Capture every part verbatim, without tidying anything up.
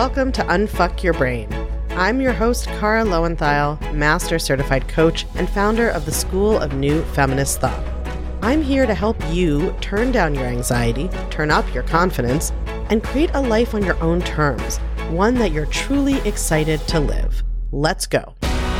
Welcome to Unfuck Your Brain. I'm your host, Cara Lowenthal, Master Certified Coach and founder of the School of New Feminist Thought. I'm here to help you turn down your anxiety, turn up your confidence, and create a life on your own terms, one that you're truly excited to live. Let's go.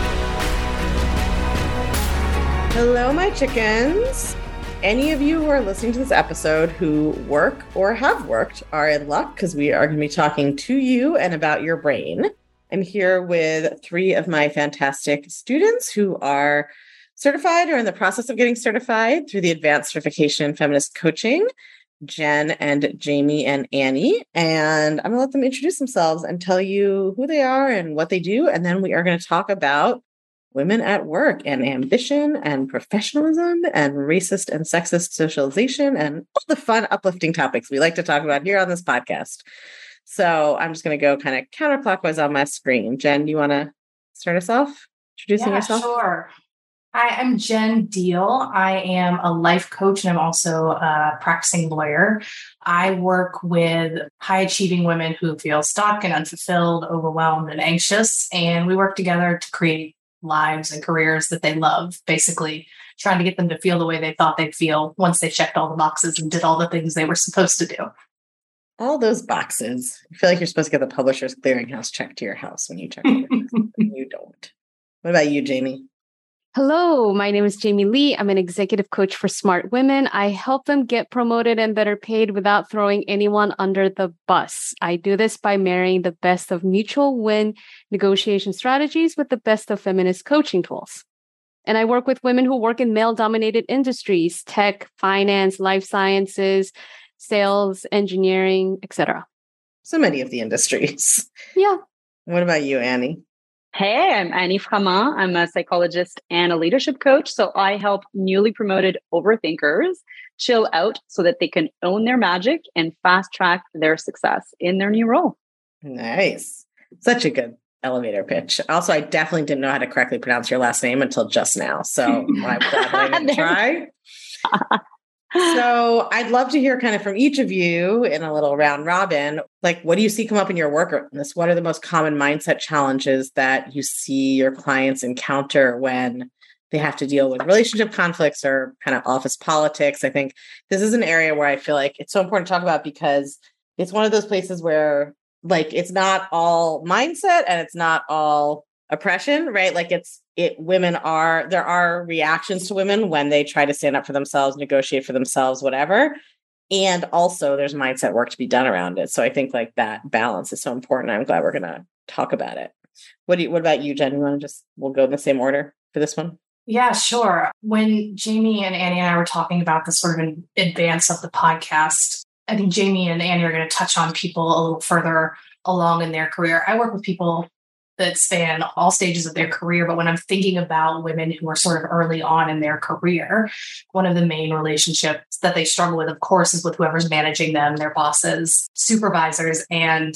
Hello, my chickens. Any of you who are listening to this episode who work or have worked are in luck because we are going to be talking to you and about your brain. I'm here with three of my fantastic students who are certified or in the process of getting certified through the Advanced Certification in Feminist Coaching, Jen and Jamie and Annie. And I'm going to let them introduce themselves and tell you who they are and what they do. And then we are going to talk about women at work and ambition and professionalism and racist and sexist socialization and all the fun, uplifting topics we like to talk about here on this podcast. So I'm just going to go kind of counterclockwise on my screen. Jen, do you want to start us off? Introducing yeah, yourself? Sure. Hi, I'm Jen Deal. I am a life coach and I'm also a practicing lawyer. I work with high-achieving women who feel stuck and unfulfilled, overwhelmed, and anxious. And we work together to create lives and careers that they love, basically trying to get them to feel the way they thought they'd feel once they checked all the boxes and did all the things they were supposed to do. All those boxes. I feel like you're supposed to get the Publishers Clearinghouse check to your house when you check your house. You don't. What about you, Jamie? Hello, my name is Jamie Lee. I'm an executive coach for smart women. I help them get promoted and better paid without throwing anyone under the bus. I do this by marrying the best of mutual win negotiation strategies with the best of feminist coaching tools. And I work with women who work in male-dominated industries, tech, finance, life sciences, sales, engineering, et cetera. So many of the industries. Yeah. What about you, Annie? Hey, I'm Annie Framant. I'm a psychologist and a leadership coach. So I help newly promoted overthinkers chill out so that they can own their magic and fast track their success in their new role. Nice. Such a good elevator pitch. Also, I definitely didn't know how to correctly pronounce your last name until just now. So I'm glad that I didn't try. So I'd love to hear kind of from each of you in a little round robin, like, what do you see come up in your work on this? What are the most common mindset challenges that you see your clients encounter when they have to deal with relationship conflicts or kind of office politics? I think this is an area where I feel like it's so important to talk about because it's one of those places where like, it's not all mindset and it's not all oppression, right? Like it's, it, women are, there are reactions to women when they try to stand up for themselves, negotiate for themselves, whatever. And also there's mindset work to be done around it. So I think like that balance is so important. I'm glad we're going to talk about it. What do you, what about you, Jen? You want to just, we'll go in the same order for this one? Yeah, sure. When Jamie and Annie and I were talking about this sort of in advance of the podcast, I think Jamie and Annie are going to touch on people a little further along in their career. I work with people that span all stages of their career. But when I'm thinking about women who are sort of early on in their career, one of the main relationships that they struggle with, of course, is with whoever's managing them, their bosses, supervisors. And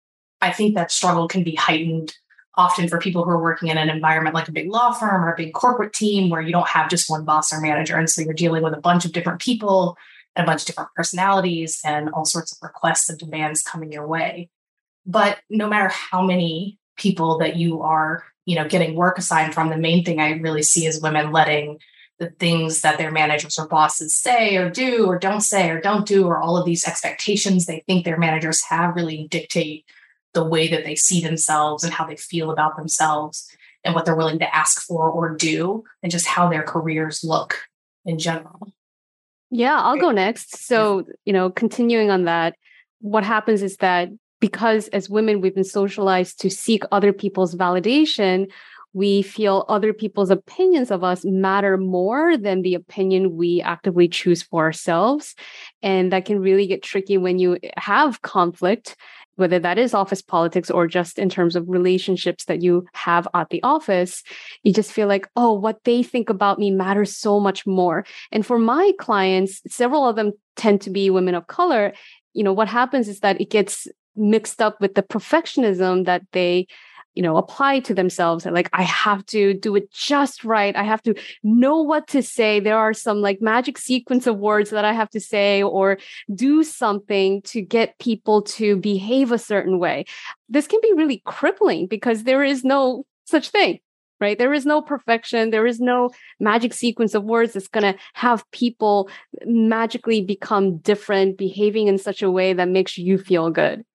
I think that struggle can be heightened often for people who are working in an environment like a big law firm or a big corporate team where you don't have just one boss or manager. And so you're dealing with a bunch of different people and a bunch of different personalities and all sorts of requests and demands coming your way. But no matter how many people that you are, you know, getting work assigned from, the main thing I really see is women letting the things that their managers or bosses say or do or don't say or don't do, or all of these expectations they think their managers have, really dictate the way that they see themselves and how they feel about themselves and what they're willing to ask for or do, and just how their careers look in general. Yeah, I'll go next. So, you know, continuing on that, what happens is that because as women, we've been socialized to seek other people's validation, we feel other people's opinions of us matter more than the opinion we actively choose for ourselves. And that can really get tricky when you have conflict, whether that is office politics or just in terms of relationships that you have at the office. You just feel like, oh, what they think about me matters so much more. And for my clients, several of them tend to be women of color. You know, what happens is that it gets mixed up with the perfectionism that they you know, apply to themselves. Like, I have to do it just right. I have to know what to say. There are some like magic sequence of words that I have to say or do something to get people to behave a certain way. This can be really crippling because there is no such thing, right? There is no perfection. There is no magic sequence of words that's going to have people magically become different, behaving in such a way that makes you feel good.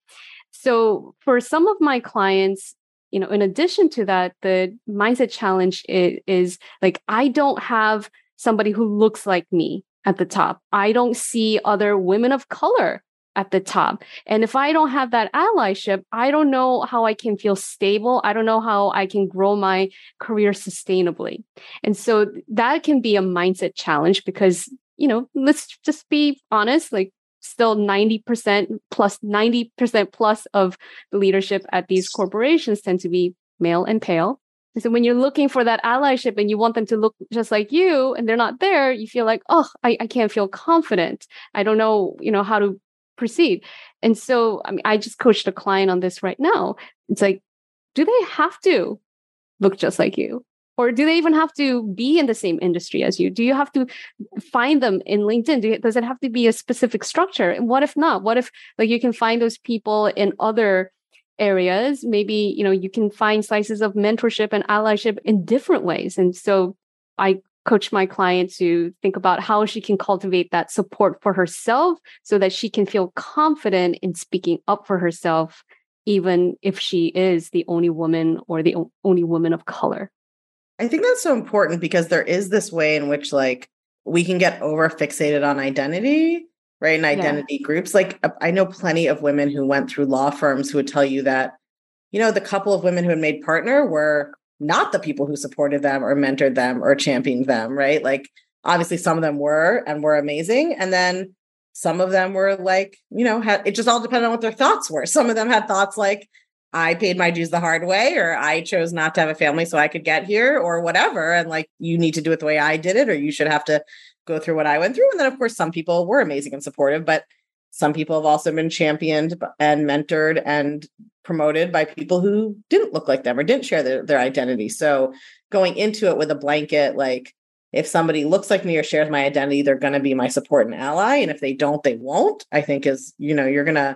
So for some of my clients, you know, in addition to that, the mindset challenge is, is like, I don't have somebody who looks like me at the top. I don't see other women of color at the top. And if I don't have that allyship, I don't know how I can feel stable. I don't know how I can grow my career sustainably. And so that can be a mindset challenge because, you know, let's just be honest, like, still ninety percent plus ninety percent plus of the leadership at these corporations tend to be male and pale. And so when you're looking for that allyship and you want them to look just like you and they're not there, you feel like, oh, I, I can't feel confident. I don't know, you know, how to proceed. And so, I mean, I just coached a client on this right now. It's like, do they have to look just like you? Or do they even have to be in the same industry as you? Do you have to find them in LinkedIn? Do you, does it have to be a specific structure? And what if not? What if like you can find those people in other areas? Maybe, you know, you can find slices of mentorship and allyship in different ways. And so I coach my client to think about how she can cultivate that support for herself so that she can feel confident in speaking up for herself, even if she is the only woman or the o- only woman of color. I think that's so important because there is this way in which like we can get over fixated on identity, right? And identity yeah. groups. Like I know plenty of women who went through law firms who would tell you that, you know, the couple of women who had made partner were not the people who supported them or mentored them or championed them, right? Like obviously some of them were and were amazing. And then some of them were like, you know, had, it just all depended on what their thoughts were. Some of them had thoughts like, I paid my dues the hard way, or I chose not to have a family so I could get here or whatever. And like, you need to do it the way I did it, or you should have to go through what I went through. And then of course, some people were amazing and supportive, but some people have also been championed and mentored and promoted by people who didn't look like them or didn't share their, their identity. So going into it with a blanket, like if somebody looks like me or shares my identity, they're going to be my support and ally. And if they don't, they won't, I think is, you know, you're going to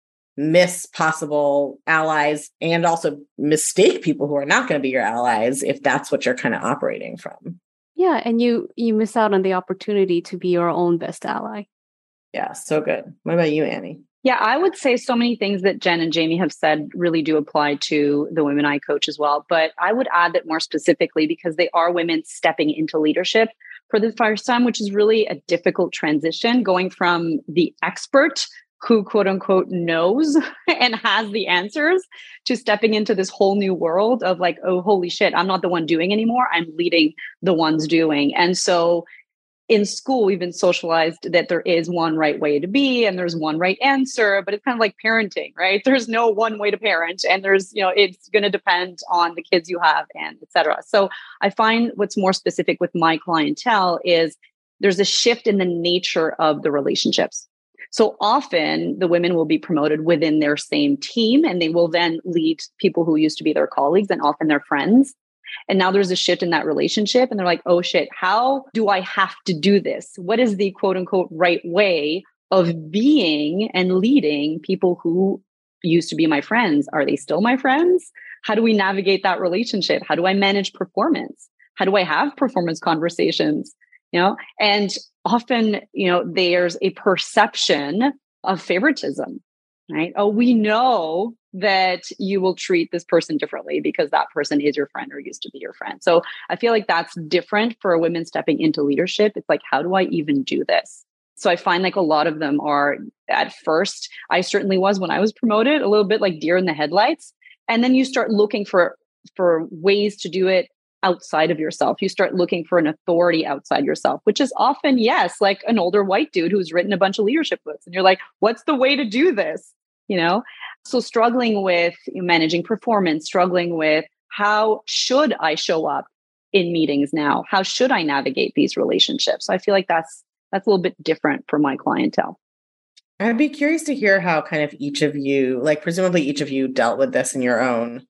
miss possible allies and also mistake people who are not going to be your allies if that's what you're kind of operating from. Yeah. And you, you miss out on the opportunity to be your own best ally. Yeah. So good. What about you, Annie? Yeah, I would say so many things that Jen and Jamie have said really do apply to the women I coach as well. But I would add that more specifically because they are women stepping into leadership for the first time, which is really a difficult transition, going from the expert who quote unquote knows and has the answers to stepping into this whole new world of like, oh, holy shit, I'm not the one doing anymore. I'm leading the ones doing. And so in school, we've been socialized that there is one right way to be and there's one right answer, but it's kind of like parenting, right? There's no one way to parent and there's, you know, it's going to depend on the kids you have and et cetera. So I find what's more specific with my clientele is there's a shift in the nature of the relationships. So often the women will be promoted within their same team and they will then lead people who used to be their colleagues and often their friends. And now there's a shift in that relationship and they're like, oh shit, how do I have to do this? What is the quote unquote right way of being and leading people who used to be my friends? Are they still my friends? How do we navigate that relationship? How do I manage performance? How do I have performance conversations? You know, and often, you know, there's a perception of favoritism, right? Oh, we know that you will treat this person differently because that person is your friend or used to be your friend. So I feel like that's different for women stepping into leadership. It's like, how do I even do this? So I find like a lot of them are at first, I certainly was when I was promoted, a little bit like deer in the headlights. And then you start looking for, for ways to do it outside of yourself. You start looking for an authority outside yourself, which is often, yes, like an older white dude who's written a bunch of leadership books. And you're like, what's the way to do this? You know, so struggling with managing performance, struggling with how should I show up in meetings now? How should I navigate these relationships? So I feel like that's that's a little bit different for my clientele. I'd be curious to hear how kind of each of you, like presumably each of you dealt with this in your own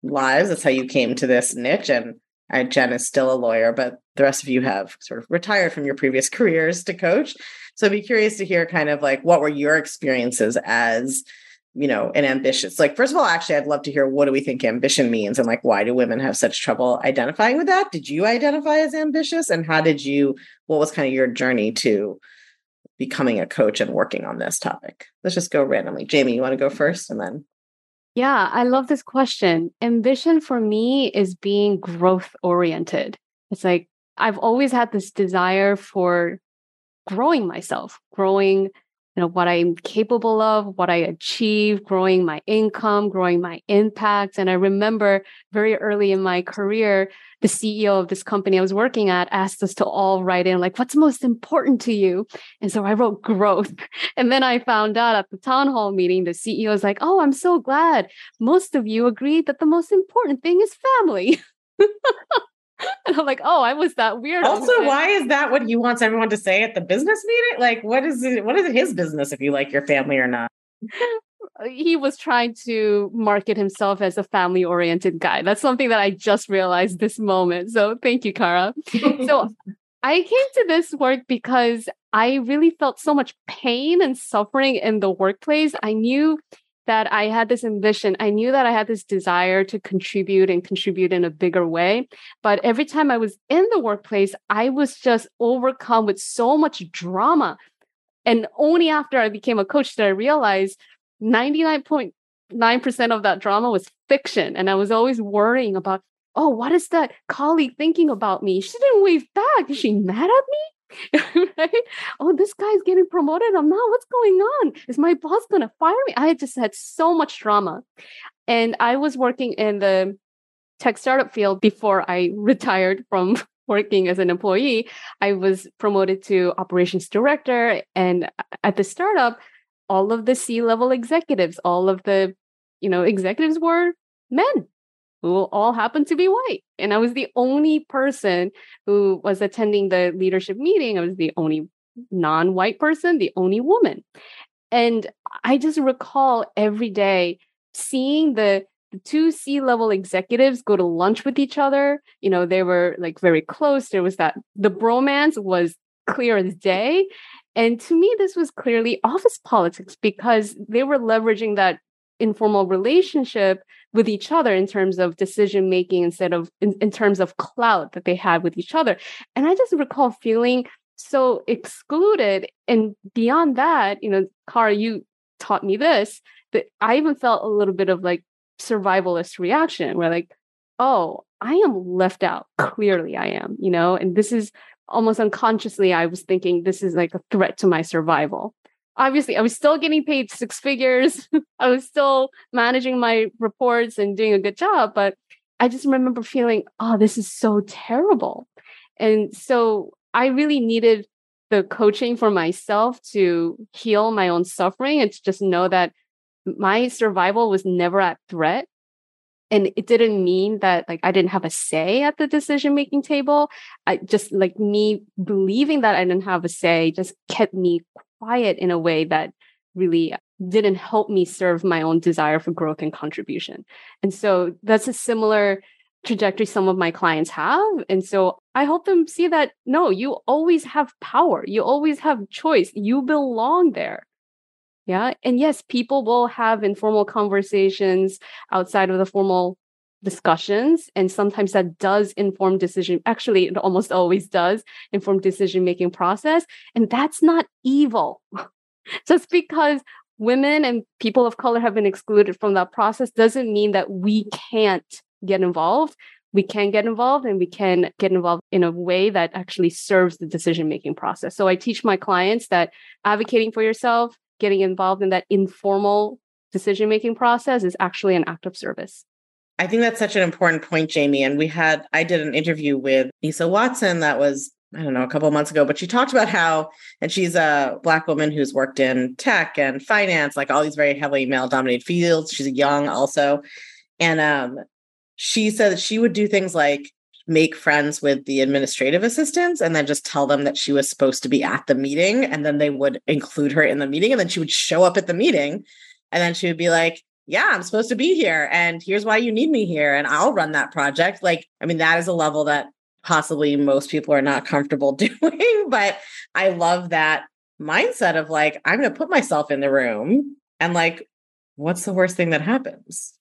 lives. That's how you came to this niche. And uh, Jen is still a lawyer, but the rest of you have sort of retired from your previous careers to coach. So I'd be curious to hear kind of like, what were your experiences as, you know, an ambitious, like, first of all, actually, I'd love to hear, what do we think ambition means? And like, why do women have such trouble identifying with that? Did you identify as ambitious? And how did you, what was kind of your journey to becoming a coach and working on this topic? Let's just go randomly. Jamie, you want to go first and then? Yeah, I love this question. Ambition for me is being growth oriented. It's like, I've always had this desire for growing myself, growing, you know, what I'm capable of, what I achieve, growing my income, growing my impact. And I remember very early in my career, the C E O of this company I was working at asked us to all write in, like, what's most important to you? And so I wrote growth. And then I found out at the town hall meeting, the C E O was like, oh, I'm so glad most of you agreed that the most important thing is family. And I'm like, oh, I was that weird. Also, why is that what he wants everyone to say at the business meeting? Like, what is it? What is it his business if you like your family or not? He was trying to market himself as a family-oriented guy. That's something that I just realized this moment. So thank you, Kara. So I came to this work because I really felt so much pain and suffering in the workplace. I knew that I had this ambition. I knew that I had this desire to contribute and contribute in a bigger way. But every time I was in the workplace, I was just overcome with so much drama. And only after I became a coach did I realize ninety-nine point nine percent of that drama was fiction. And I was always worrying about, oh, what is that colleague thinking about me? She didn't wave back. Is she mad at me? Right? Oh, this guy's getting promoted. I'm not. What's going on? Is my boss going to fire me? I just had so much drama. And I was working in the tech startup field before I retired from working as an employee. I was promoted to operations director. And at the startup, all of the C-level executives, all of the, you know, executives were men who all happened to be white. And I was the only person who was attending the leadership meeting. I was the only non-white person, the only woman. And I just recall every day seeing the, the two C-level executives go to lunch with each other. You know, they were like very close. There was that, the bromance was clear as day. And to me, this was clearly office politics because they were leveraging that informal relationship with each other in terms of decision making instead of in, in terms of clout that they had with each other. And I just recall feeling so excluded. And beyond that, you know, Kara, you taught me this, that I even felt a little bit of like survivalist reaction where like, oh, I am left out. Clearly I am, you know, and this is almost unconsciously, I was thinking this is like a threat to my survival. Obviously, I was still getting paid six figures. I was still managing my reports and doing a good job. But I just remember feeling, oh, this is so terrible. And so I really needed the coaching for myself to heal my own suffering and to just know that my survival was never at threat. And it didn't mean that like I didn't have a say at the decision-making table. I just like me believing that I didn't have a say just kept me quiet in a way that really didn't help me serve my own desire for growth and contribution. And so that's a similar trajectory some of my clients have. And so I help them see that, no, you always have power. You always have choice. You belong there. Yeah. And yes, people will have informal conversations outside of the formal discussions. And sometimes that does inform decision. Actually, it almost always does inform decision-making process. And that's not evil. Just because women and people of color have been excluded from that process doesn't mean that we can't get involved. We can get involved and we can get involved in a way that actually serves the decision-making process. So I teach my clients that advocating for yourself, getting involved in that informal decision-making process is actually an act of service. I think that's such an important point, Jamie. And we had, I did an interview with Lisa Watson that was, I don't know, a couple of months ago, but she talked about how, and she's a Black woman who's worked in tech and finance, like all these very heavily male-dominated fields. She's young also. And um, she said that she would do things like make friends with the administrative assistants and then just tell them that she was supposed to be at the meeting. And then they would include her in the meeting. And then she would show up at the meeting. And then she would be like, yeah, I'm supposed to be here and here's why you need me here and I'll run that project. Like, I mean, that is a level that possibly most people are not comfortable doing, but I love that mindset of like, I'm going to put myself in the room and like, what's the worst thing that happens?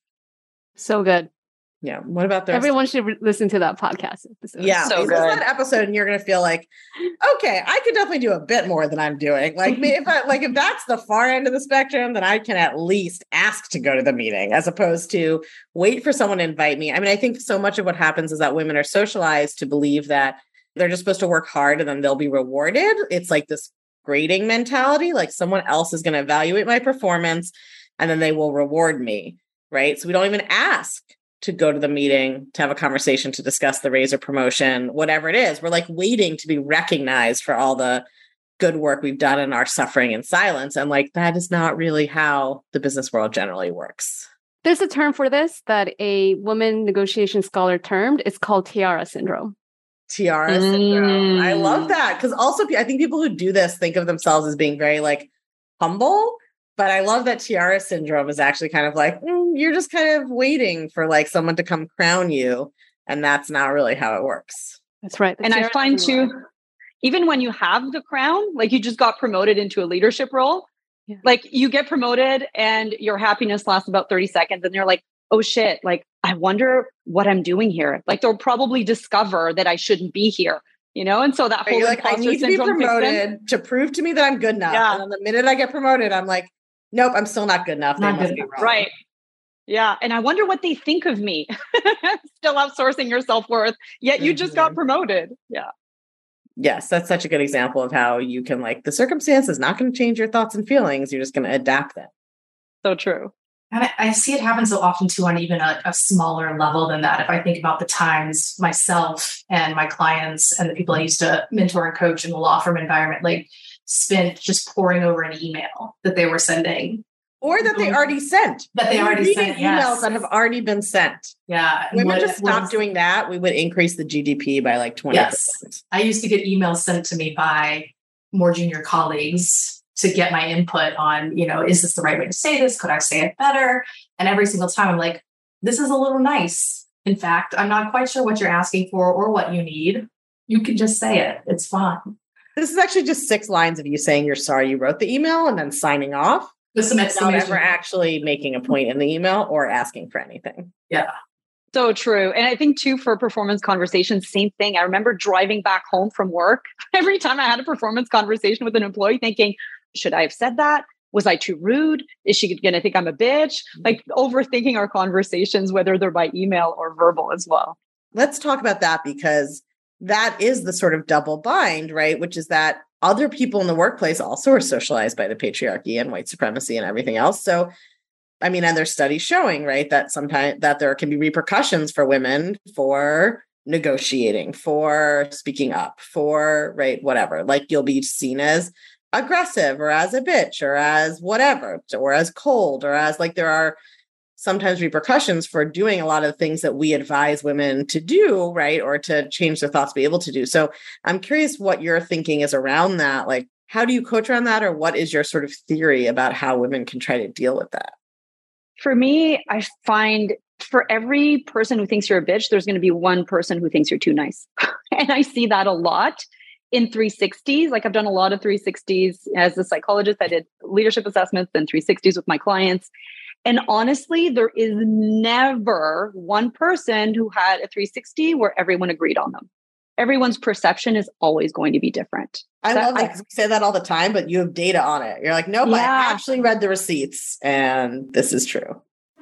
So good. Yeah. What about the Everyone should re- listen to that podcast episode. Yeah. So listen good. to that episode and you're going to feel like, okay, I could definitely do a bit more than I'm doing. Like me, if I, like if that's the far end of the spectrum, then I can at least ask to go to the meeting as opposed to wait for someone to invite me. I mean, I think so much of what happens is that women are socialized to believe that they're just supposed to work hard and then they'll be rewarded. It's like this grading mentality, like someone else is going to evaluate my performance and then they will reward me. Right. So we don't even ask to go to the meeting, to have a conversation, to discuss the raise or promotion, whatever it is. We're like waiting to be recognized for all the good work we've done in our suffering in silence. And like, that is not really how the business world generally works. There's a term for this that a woman negotiation scholar termed. It's called tiara syndrome. Tiara Mm. syndrome. I love that. Because also, I think people who do this think of themselves as being very like humble. But I love that tiara syndrome is actually kind of like, mm, you're just kind of waiting for like someone to come crown you. And that's not really how it works. That's right. The And I tiara find syndrome. too, even when you have the crown, like you just got promoted into a leadership role, Yeah. like you get promoted and your happiness lasts about thirty seconds and you're like, oh shit, like, I wonder what I'm doing here. Like they'll probably discover that I shouldn't be here, you know? And so that whole You're like, I imposter need to be syndrome kicks in. promoted to prove to me that I'm good enough. Yeah. And then the minute I get promoted, I'm like, nope, I'm still not good enough. They Not must good be enough. wrong. Right. Yeah. And I wonder what they think of me. Still outsourcing your self-worth, yet you just got Mhm. promoted. Yeah. Yes, that's such a good example of how you can like, the circumstance is not going to change your thoughts and feelings. You're just going to adapt them. So true. And I, I see it happen so often too on even a, a smaller level than that. If I think about the times myself and my clients and the people I used to mentor and coach in the law firm environment, like spent just pouring over an email that they were sending. Or that they already sent. That they You're already reading sent, emails yes. that have already been sent. Yeah. and Women what- just what stop is- doing that, we would increase the G D P by like twenty percent. Yes. I used to get emails sent to me by more junior colleagues to get my input on, you know, is this the right way to say this? Could I say it better? And every single time I'm like, this is a little nice. In fact, I'm not quite sure what you're asking for or what you need. You can just say it. It's fine. This is actually just six lines of you saying you're sorry you wrote the email and then signing off With some without exclamation. ever actually making a point in the email or asking for anything. Yeah. So true. And I think too, for performance conversations, same thing. I remember driving back home from work. Every time I had a performance conversation with an employee thinking, should I have said that? Was I too rude? Is she going to think I'm a bitch? Like overthinking our conversations, whether they're by email or verbal as well. Let's talk about that because that is the sort of double bind, right? Which is that other people in the workplace also are socialized by the patriarchy and white supremacy and everything else. So, I mean, and there's studies showing, right, that sometimes that there can be repercussions for women for negotiating, for speaking up, for, right, whatever. Like you'll be seen as aggressive or as a bitch or as whatever, or as cold or as like there are sometimes repercussions for doing a lot of the things that we advise women to do, right? Or to change their thoughts, be able to do. So I'm curious what your thinking is around that. Like, how do you coach around that? Or what is your sort of theory about how women can try to deal with that? For me, I find for every person who thinks you're a bitch, there's going to be one person who thinks you're too nice. And I see that a lot in three sixties. Like I've done a lot of three sixties as a psychologist. I did leadership assessments and three sixties with my clients. And honestly, there is never one person who had a three sixty where everyone agreed on them. Everyone's perception is always going to be different. I That- love that because we say that all the time, but you have data on it. You're like, nope, I Yeah. actually read the receipts and this is true.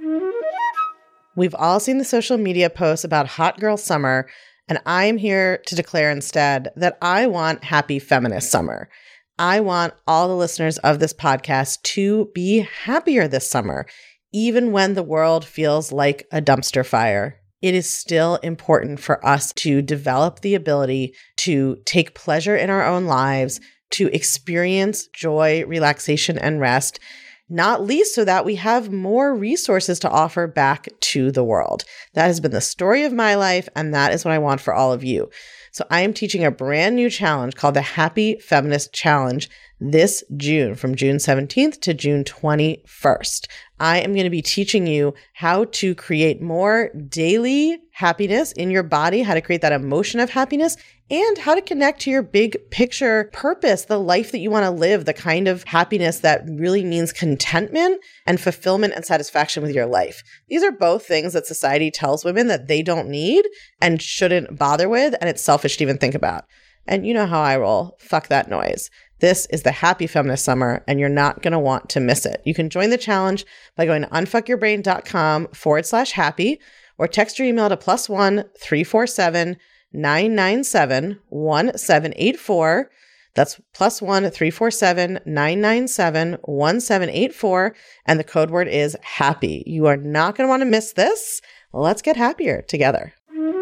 We've all seen the social media posts about hot girl summer, and I'm here to declare instead that I want happy feminist summer. I want all the listeners of this podcast to be happier this summer, even when the world feels like a dumpster fire. It is still important for us to develop the ability to take pleasure in our own lives, to experience joy, relaxation, and rest, not least so that we have more resources to offer back to the world. That has been the story of my life, and that is what I want for all of you. So I am teaching a brand new challenge called the Happy Feminist Challenge this June, from June seventeenth to June twenty-first. I am going to be teaching you how to create more daily happiness in your body, how to create that emotion of happiness, and how to connect to your big picture purpose, the life that you want to live, the kind of happiness that really means contentment and fulfillment and satisfaction with your life. These are both things that society tells women that they don't need and shouldn't bother with, and it's selfish to even think about. And you know how I roll. Fuck that noise. This is the Happy Feminist Summer, and you're not going to want to miss it. You can join the challenge by going to unfuckyourbrain.com forward slash happy, or text your email to plus one three four seven nine nine seven one seven eight four. That's plus one three four seven nine nine seven one seven eight four, and the code word is happy. You are not going to want to miss this. Let's get happier together.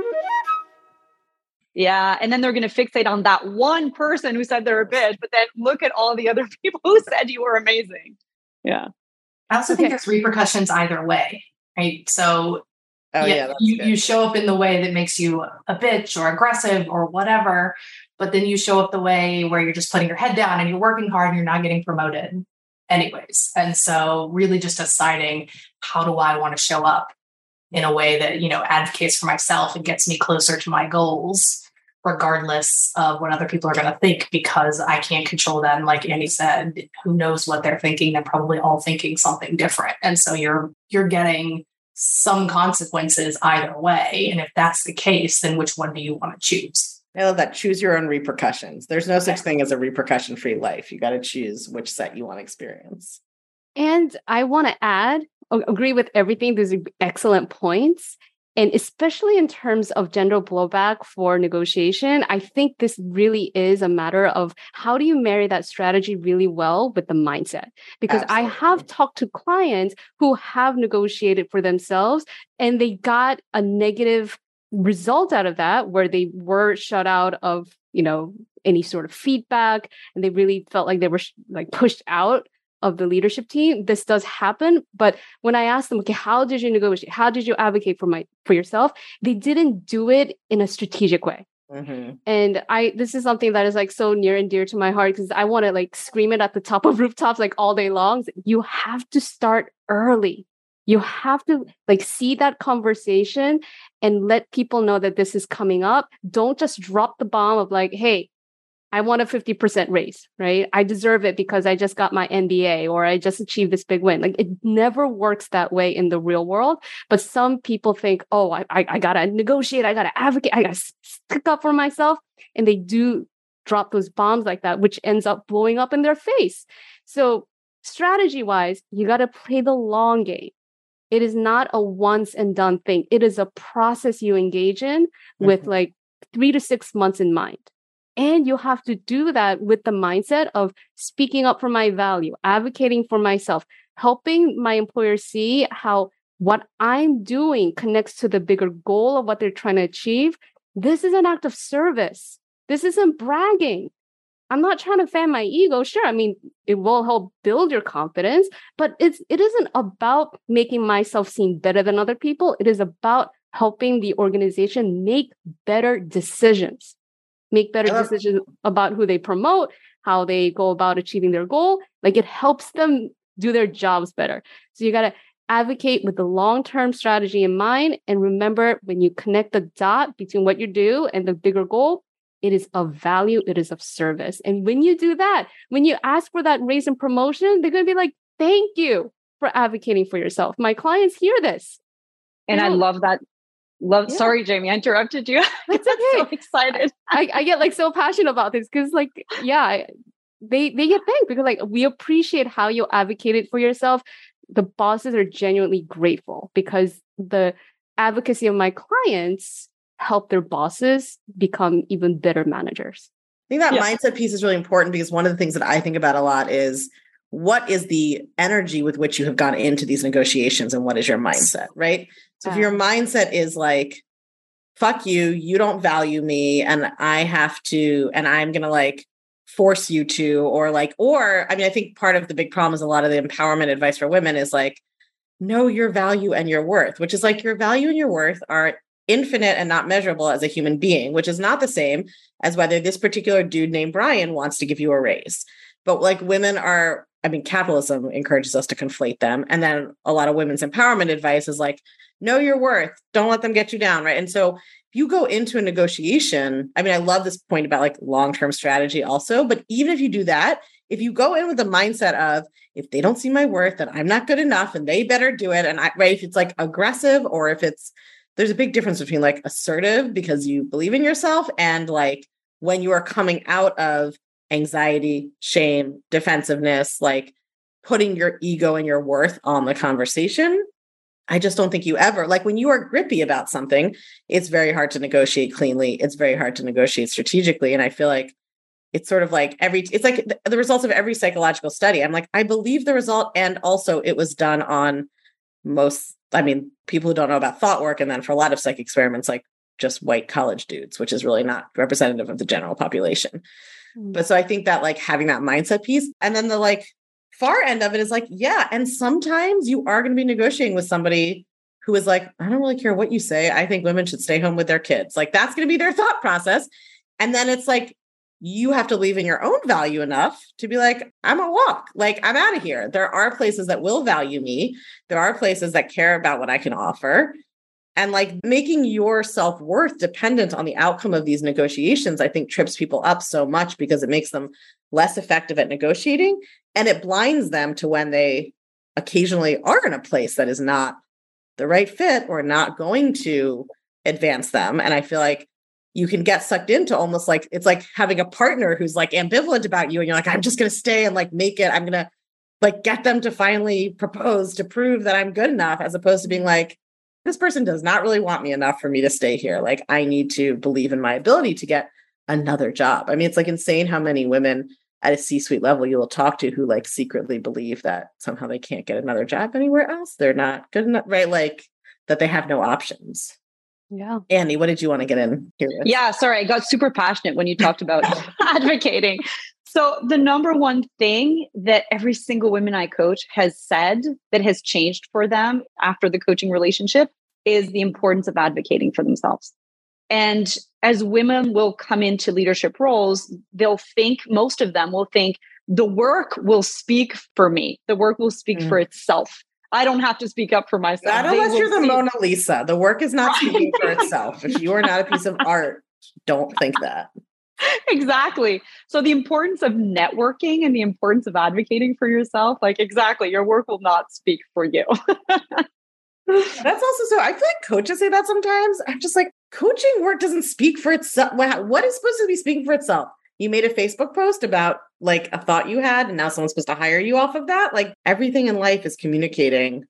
Yeah. And then they're going to fixate on that one person who said they're a bitch, but then look at all the other people who said you were amazing. Yeah. I also think there's repercussions either way, right? So Oh, yeah, yeah that's you, good. you show up in the way that makes you a bitch or aggressive or whatever, but then you show up the way where you're just putting your head down and you're working hard and you're not getting promoted anyways. And so really just deciding, how do I want to show up in a way that, you know, advocates for myself and gets me closer to my goals, regardless of what other people are going to think, because I can't control that. And like Andy said, who knows what they're thinking? They're probably all thinking something different. And so you're, you're getting some consequences either way. And if that's the case, then which one do you want to choose? I love that. Choose your own repercussions. There's no such thing as a repercussion-free life. You got to choose which set you want to experience. And I want to add, agree with everything. These are excellent points. And especially in terms of gender blowback for negotiation, I think this really is a matter of how do you marry that strategy really well with the mindset? Because Absolutely. I have talked to clients who have negotiated for themselves and they got a negative result out of that, where they were shut out of, you know, any sort of feedback, and they really felt like they were sh- like pushed out of the leadership team. This does happen. But when I asked them, okay, how did you negotiate? How did you advocate for my for yourself? They didn't do it in a strategic way. Mm-hmm. And I, this is something that is like so near and dear to my heart, because I want to like scream it at the top of rooftops like all day long. You have to start early. You have to like see that conversation and let people know that this is coming up. Don't just drop the bomb of like, hey, I want a fifty percent raise, right? I deserve it because I just got my M B A or I just achieved this big win. Like it never works that way in the real world. But some people think, oh, I, I, I got to negotiate. I got to advocate. I got to stick up for myself. And they do drop those bombs like that, which ends up blowing up in their face. So strategy wise, you got to play the long game. It is not a once and done thing. It is a process you engage in mm-hmm. with like three to six months in mind. And you have to do that with the mindset of speaking up for my value, advocating for myself, helping my employer see how what I'm doing connects to the bigger goal of what they're trying to achieve. This is an act of service. This isn't bragging. I'm not trying to fan my ego. Sure, I mean, it will help build your confidence, but it's it isn't about making myself seem better than other people. It is about helping the organization make better decisions. Make better decisions about who they promote, how they go about achieving their goal. Like it helps them do their jobs better. So you got to advocate with the long-term strategy in mind. And remember, when you connect the dot between what you do and the bigger goal, it is of value, it is of service. And when you do that, when you ask for that raise and promotion, they're going to be like, thank you for advocating for yourself. My clients hear this. And I love that. Love. Yeah. Sorry, Jamie, I interrupted you. That's okay. I'm so excited. I, I get like so passionate about this because, like, yeah, they they get thanked because, like, we appreciate how you advocated for yourself. The bosses are genuinely grateful because the advocacy of my clients help their bosses become even better managers. I think that yeah. mindset piece is really important because one of the things that I think about a lot is what is the energy with which you have gone into these negotiations and what is your mindset, right? So if your mindset is like, fuck you, you don't value me and I have to, and I'm going to like force you to, or like, or, I mean, I think part of the big problem is a lot of the empowerment advice for women is like, know your value and your worth, which is like your value and your worth are infinite and not measurable as a human being, which is not the same as whether this particular dude named Brian wants to give you a raise. But like women are, I mean, capitalism encourages us to conflate them. And then a lot of women's empowerment advice is like, know your worth. Don't let them get you down. Right. And so if you go into a negotiation, I mean, I love this point about like long-term strategy also, but even if you do that, if you go in with the mindset of, if they don't see my worth, then I'm not good enough and they better do it. And I, right, if it's like aggressive or if it's, there's a big difference between like assertive because you believe in yourself and like when you are coming out of anxiety, shame, defensiveness, like putting your ego and your worth on the conversation. I just don't think you ever, like when you are grippy about something, it's very hard to negotiate cleanly. It's very hard to negotiate strategically. And I feel like it's sort of like every, it's like the, the results of every psychological study. I'm like, I believe the result. And also it was done on most, I mean, people who don't know about thought work. And then for a lot of psych experiments, like just white college dudes, which is really not representative of the general population. Mm. But so I think that like having that mindset piece and then the like far end of it is like, yeah. And sometimes you are going to be negotiating with somebody who is like, I don't really care what you say. I think women should stay home with their kids. Like that's going to be their thought process. And then it's like, you have to believe in your own value enough to be like, I'm a walk, like I'm out of here. There are places that will value me. There are places that care about what I can offer. And like making your self-worth dependent on the outcome of these negotiations, I think trips people up so much because it makes them less effective at negotiating. And it blinds them to when they occasionally are in a place that is not the right fit or not going to advance them. And I feel like you can get sucked into almost like, it's like having a partner who's like ambivalent about you. And you're like, I'm just going to stay and like make it, I'm going to like get them to finally propose to prove that I'm good enough, as opposed to being like, this person does not really want me enough for me to stay here. Like I need to believe in my ability to get another job. I mean, it's like insane how many women at a C-suite level you will talk to who like secretly believe that somehow they can't get another job anywhere else. They're not good enough, right? Like that they have no options. Yeah. Annie, what did you want to get in here with? Yeah, sorry, I got super passionate when you talked about advocating. So the number one thing that every single woman I coach has said that has changed for them after the coaching relationship is the importance of advocating for themselves. And as women will come into leadership roles, they'll think, most of them will think, the work will speak for me. The work will speak mm. for itself. I don't have to speak up for myself. Not unless you're the see- Mona Lisa. The work is not speaking for itself. If you are not a piece of art, don't think that. Exactly. So the importance of networking and the importance of advocating for yourself, like exactly, your work will not speak for you. That's also so, I feel like coaches say that sometimes. I'm just like, coaching work doesn't speak for itself. What is supposed to be speaking for itself? You made a Facebook post about like a thought you had, and now someone's supposed to hire you off of that. Like everything in life is communicating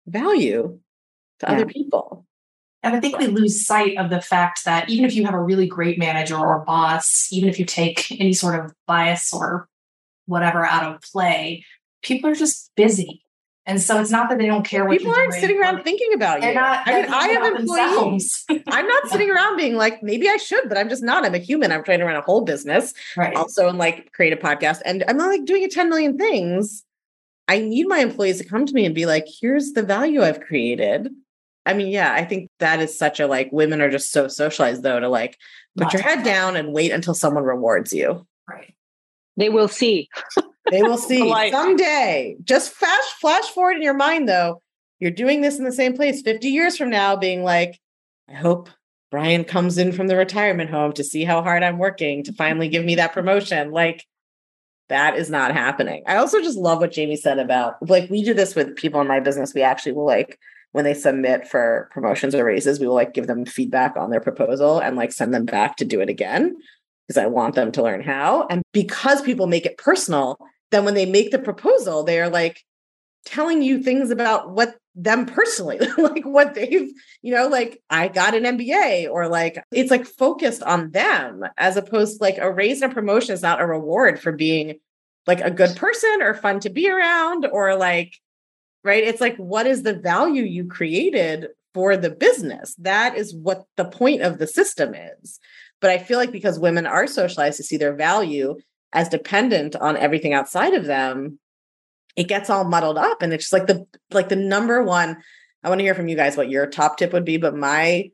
value to yeah. other people. And I think we lose sight of the fact that even if you have a really great manager or boss, even if you take any sort of bias or whatever out of play, people are just busy. And so it's not that they don't care what people you're aren't doing, sitting around thinking about you. Not, I mean, I have employees. I'm not sitting around being like, maybe I should, but I'm just not. I'm a human. I'm trying to run a whole business, right. also, and like create a podcast. And I'm not like doing a ten million things. I need my employees to come to me and be like, here's the value I've created. I mean, yeah, I think that is such a like, women are just so socialized though to like put your head down and wait until someone rewards you. Right. They will see. They will see someday. Just flash, flash forward in your mind, though. You're doing this in the same place fifty years from now, being like, I hope Brian comes in from the retirement home to see how hard I'm working to finally give me that promotion. Like, that is not happening. I also just love what Jamie said about, like, we do this with people in my business. We actually will, like, when they submit for promotions or raises, we will, like, give them feedback on their proposal and, like, send them back to do it again because I want them to learn how. And because people make it personal, then when they make the proposal, they are like telling you things about what them personally, like what they've, you know, like I got an M B A or like, it's like focused on them as opposed to like a raise and a promotion is not a reward for being like a good person or fun to be around or like, right. It's like, what is the value you created for the business? That is what the point of the system is. But I feel like because women are socialized to see their value as dependent on everything outside of them, it gets all muddled up. And it's just like the, like the number one, I want to hear from you guys what your top tip would be, but my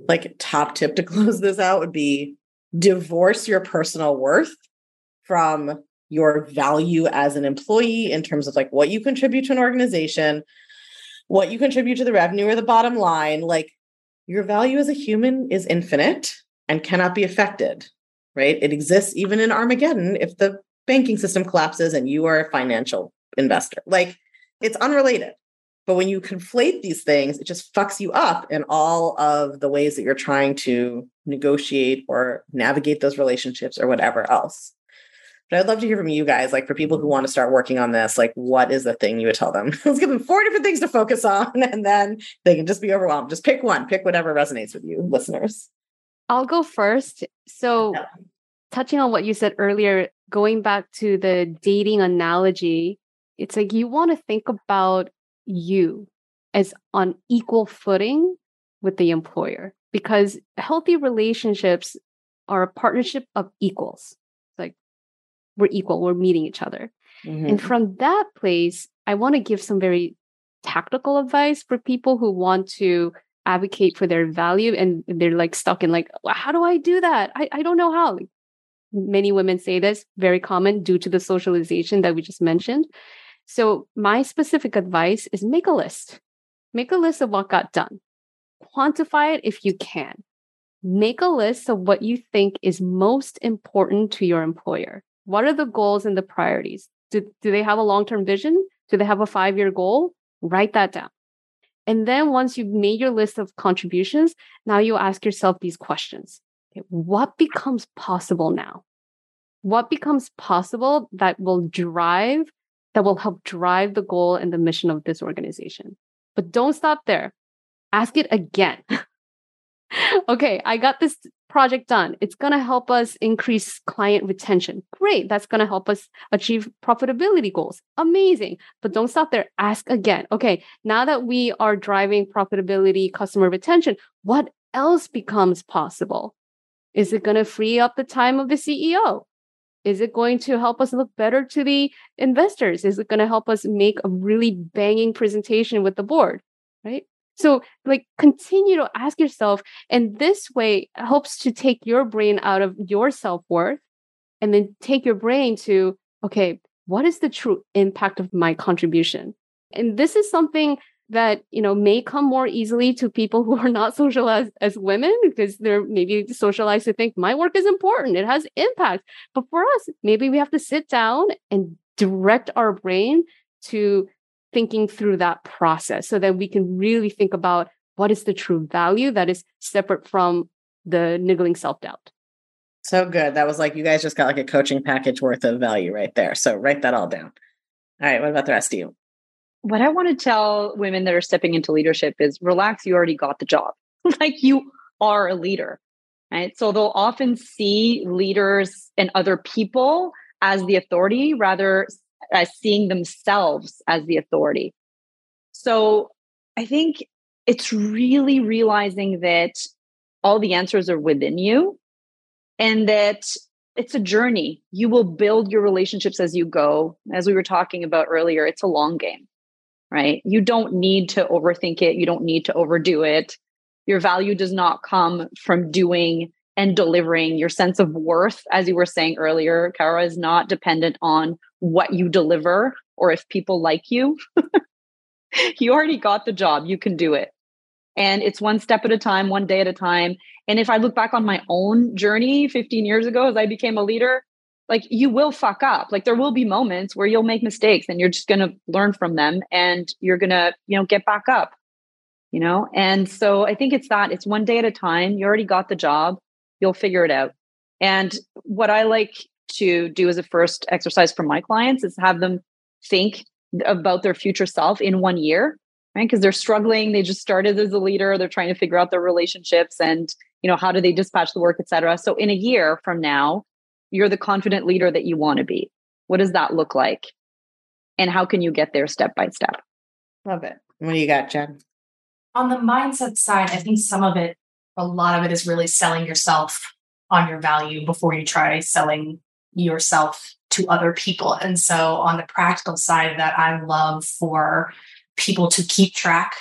like top tip to close this out would be divorce your personal worth from your value as an employee in terms of like what you contribute to an organization, what you contribute to the revenue or the bottom line. Like your value as a human is infinite and cannot be affected, right? It exists even in Armageddon if the banking system collapses and you are a financial investor. Like it's unrelated. But when you conflate these things, it just fucks you up in all of the ways that you're trying to negotiate or navigate those relationships or whatever else. But I'd love to hear from you guys, like for people who want to start working on this, like what is the thing you would tell them? Let's give them four different things to focus on and then they can just be overwhelmed. Just pick one, pick whatever resonates with you, listeners. I'll go first. So Yeah. touching on what you said earlier, going back to the dating analogy, it's like you want to think about you as on equal footing with the employer, because healthy relationships are a partnership of equals. It's like we're equal, we're meeting each other. Mm-hmm. And from that place, I want to give some very tactical advice for people who want to advocate for their value and they're like stuck in like, how do I do that? I, I don't know how. Like, many women say this, very common due to the socialization that we just mentioned. So my specific advice is make a list. Make a list of what got done. Quantify it if you can. Make a list of what you think is most important to your employer. What are the goals and the priorities? Do, do they have a long-term vision? Do they have a five-year goal? Write that down. And then once you've made your list of contributions, now you ask yourself these questions. Okay, what becomes possible now? What becomes possible that will drive that will help drive the goal and the mission of this organization? But don't stop there. Ask it again. Okay, I got this project done. It's going to help us increase client retention. Great. That's going to help us achieve profitability goals. Amazing. But don't stop there. Ask again. Okay, now that we are driving profitability, customer retention, what else becomes possible? Is it going to free up the time of the C E O? Is it going to help us look better to the investors? Is it going to help us make a really banging presentation with the board, right? So like continue to ask yourself, and this way helps to take your brain out of your self-worth and then take your brain to, okay, what is the true impact of my contribution? And this is something that, you know, may come more easily to people who are not socialized as women because they're maybe socialized to think my work is important. It has impact. But for us, maybe we have to sit down and direct our brain to thinking through that process so that we can really think about what is the true value that is separate from the niggling self-doubt. So good. That was like, you guys just got like a coaching package worth of value right there. So write that all down. All right. What about the rest of you? What I want to tell women that are stepping into leadership is relax, you already got the job. Like you are a leader, right? So they'll often see leaders and other people as the authority rather as seeing themselves as the authority. So I think it's really realizing that all the answers are within you and that it's a journey. You will build your relationships as you go. As we were talking about earlier, it's a long game. Right? You don't need to overthink it. You don't need to overdo it. Your value does not come from doing and delivering. Your sense of worth, as you were saying earlier, Kara, is not dependent on what you deliver or if people like you. You already got the job. You can do it. And it's one step at a time, one day at a time. And if I look back on my own journey fifteen years ago, as I became a leader, like you will fuck up. Like there will be moments where you'll make mistakes and you're just going to learn from them and you're going to, you know, get back up, you know? And so I think it's that it's one day at a time. You already got the job. You'll figure it out. And what I like to do as a first exercise for my clients is have them think about their future self in one year, right? Because they're struggling. They just started as a leader. They're trying to figure out their relationships and, you know, how do they dispatch the work, et cetera. So in a year from now, you're the confident leader that you want to be. What does that look like? And how can you get there step by step? Love it. What do you got, Jen? On the mindset side, I think some of it, a lot of it is really selling yourself on your value before you try selling yourself to other people. And so on the practical side of that, I love for people to keep track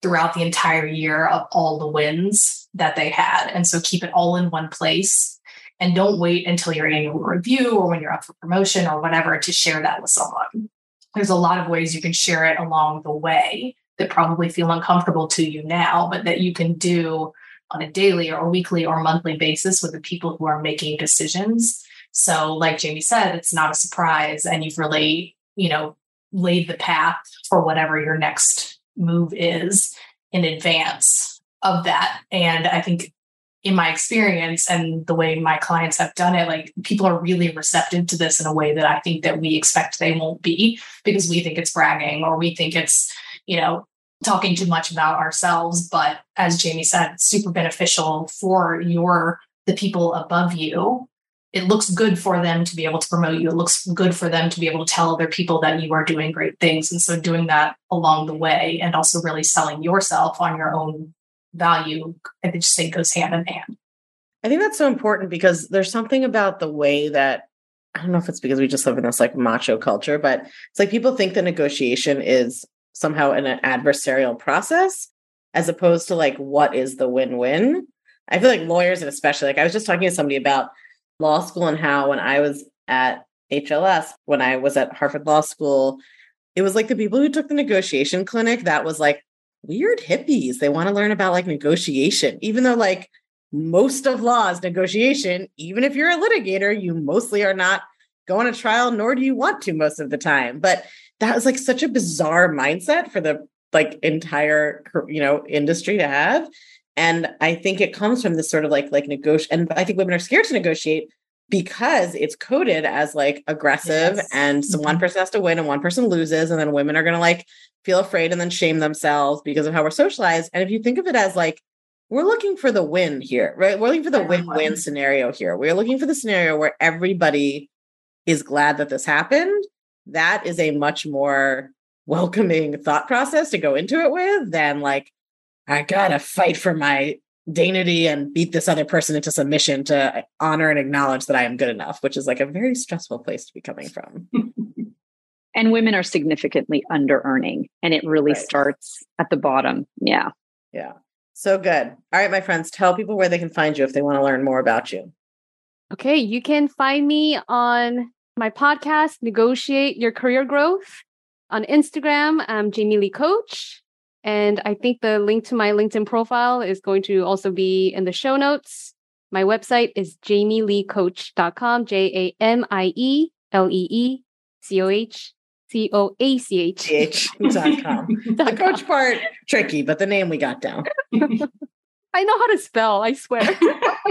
throughout the entire year of all the wins that they had. And so keep it all in one place and don't wait until your annual review or when you're up for promotion or whatever to share that with someone. There's a lot of ways you can share it along the way that probably feel uncomfortable to you now, but that you can do on a daily or weekly or monthly basis with the people who are making decisions. So like Jamie said, it's not a surprise and you've really, you know, laid the path for whatever your next move is in advance of that. And I think in my experience and the way my clients have done it, like people are really receptive to this in a way that I think that we expect they won't be because we think it's bragging or we think it's, you know, talking too much about ourselves. But as Jamie said, it's super beneficial for your, the people above you. It looks good for them to be able to promote you. It looks good for them to be able to tell other people that you are doing great things. And so doing that along the way and also really selling yourself on your own value, I just think goes hand in hand. I think that's so important because there's something about the way that, I don't know if it's because we just live in this like macho culture, but it's like people think that negotiation is somehow an adversarial process as opposed to like, what is the win-win? I feel like lawyers, and especially like I was just talking to somebody about law school and how when I was at H L S, when I was at Harvard Law School, it was like the people who took the negotiation clinic, that was like weird hippies. They want to learn about like negotiation, even though like most of law is negotiation. Even if you're a litigator, you mostly are not going to trial, nor do you want to most of the time. But that was like such a bizarre mindset for the like entire, you know, industry to have. And I think it comes from this sort of like, like negotiate. And I think women are scared to negotiate because it's coded as like aggressive yes. and so mm-hmm. one person has to win and one person loses. And then women are going to like feel afraid and then shame themselves because of how we're socialized. And if you think of it as like, we're looking for the win here, right? We're looking for the win-win scenario here. We're looking for the scenario where everybody is glad that this happened. That is a much more welcoming thought process to go into it with than like, I gotta fight for my dignity and beat this other person into submission to honor and acknowledge that I am good enough, which is like a very stressful place to be coming from. And women are significantly under earning, and it really right. starts at the bottom. Yeah. Yeah. So good. All right, my friends, tell people where they can find you if they want to learn more about you. Okay. You can find me on my podcast, Negotiate Your Career Growth. On Instagram, I'm Jamie Lee Coach. And I think the link to my LinkedIn profile is going to also be in the show notes. My website is jamie lee coach dot com, J A M I E L E E C O H C O A C H dot com. The coach part, tricky, but the name we got down. I know how to spell, I swear. And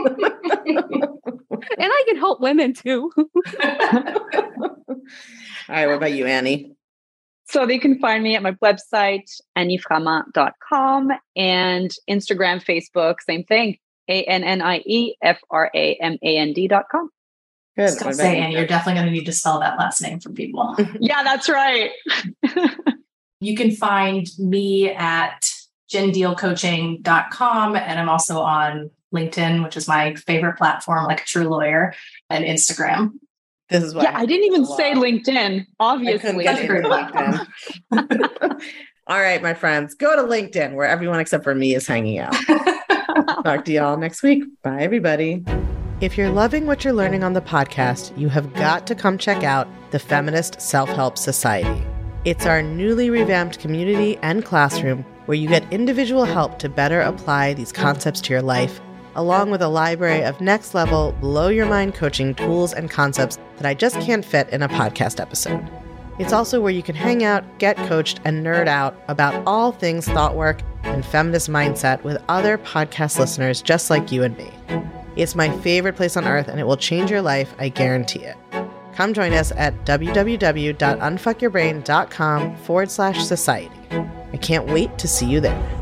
I can help women too. All right, what about you, Annie? So they can find me at my website, annie frama dot com, and Instagram, Facebook, same thing, A N N I E F R A M A N D dot com. Good. Still say, Annie, you're definitely going to need to spell that last name for people. Yeah, that's right. You can find me at jen deal coaching dot com, and I'm also on LinkedIn, which is my favorite platform, like a true lawyer, and Instagram. This is why yeah, I, I didn't even say LinkedIn, obviously. That's a great LinkedIn. All right, my friends, go to LinkedIn where everyone except for me is hanging out. Talk to y'all next week. Bye, everybody. If you're loving what you're learning on the podcast, you have got to come check out the Feminist Self-Help Society. It's our newly revamped community and classroom where you get individual help to better apply these concepts to your life, along with a library of next-level, blow-your-mind coaching tools and concepts that I just can't fit in a podcast episode. It's also where you can hang out, get coached, and nerd out about all things thought work and feminist mindset with other podcast listeners just like you and me. It's my favorite place on earth, and it will change your life, I guarantee it. Come join us at www.unfuckyourbrain.com forward slash society. I can't wait to see you there.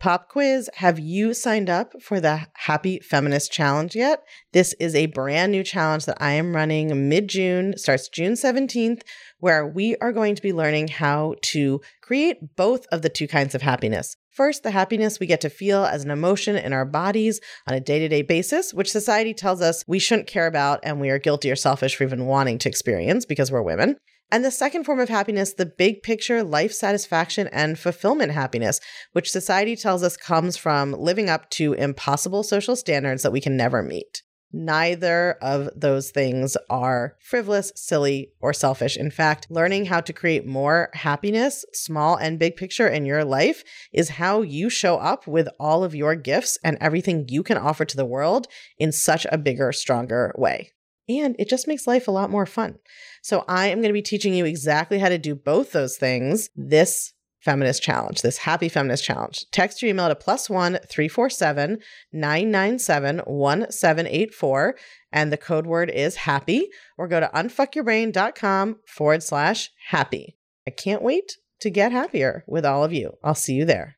Pop quiz. Have you signed up for the Happy Feminist Challenge yet? This is a brand new challenge that I am running mid-June, starts June seventeenth, where we are going to be learning how to create both of the two kinds of happiness. First, the happiness we get to feel as an emotion in our bodies on a day-to-day basis, which society tells us we shouldn't care about and we are guilty or selfish for even wanting to experience because we're women. And the second form of happiness, the big picture life satisfaction and fulfillment happiness, which society tells us comes from living up to impossible social standards that we can never meet. Neither of those things are frivolous, silly, or selfish. In fact, learning how to create more happiness, small and big picture in your life, is how you show up with all of your gifts and everything you can offer to the world in such a bigger, stronger way. And it just makes life a lot more fun. So I am going to be teaching you exactly how to do both those things this Feminist Challenge, this Happy Feminist Challenge. Text your email to plus one three four seven nine nine seven one seven eight four, and the code word is happy, or go to unfuckyourbrain.com forward slash happy. I can't wait to get happier with all of you. I'll see you there.